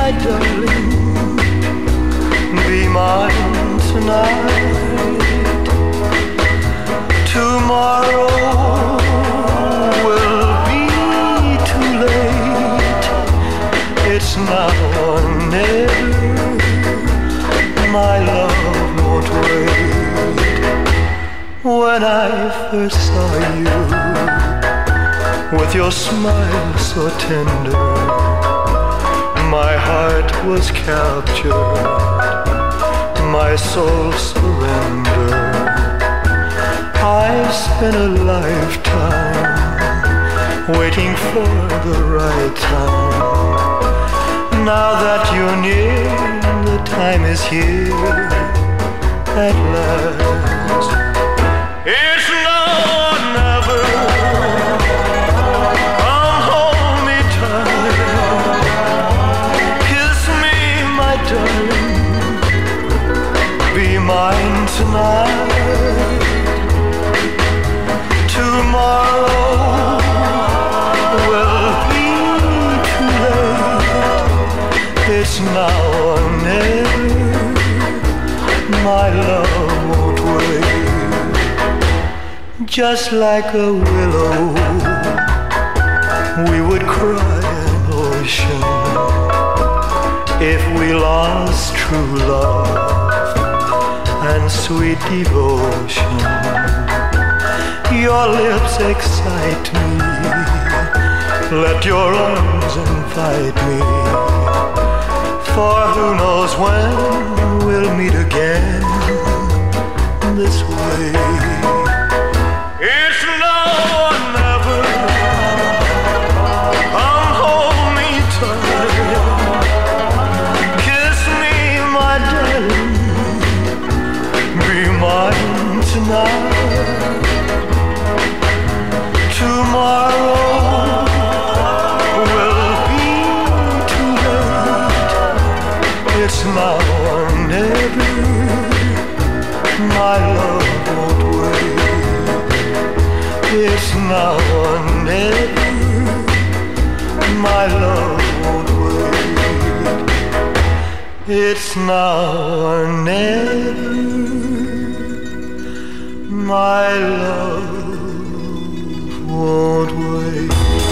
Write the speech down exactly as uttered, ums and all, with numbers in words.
my darling, be mine tonight. Tomorrow will be too late. It's now or never. My love won't wait. When I first saw you, with your smile so tender, my heart was captured, my soul surrendered. I've spent a lifetime waiting for the right time. Now that you're near, the time is here at last. It's now or never. Come hold me tight. Kiss me, my darling. Be mine tonight. Tomorrow will be too late. It's now or never. My love won't wait. Just like a willow, we would cry an ocean if we lost true love and sweet devotion. Your lips excite me, let your arms invite me, for who knows when we'll meet again this way. It's now or never. Come hold me tight. Kiss me, my darling. Be mine tonight. Tomorrow will be too late. It's now or never. My love won't wait. It's now or never. My love won't wait. It's now or never. My love won't wait.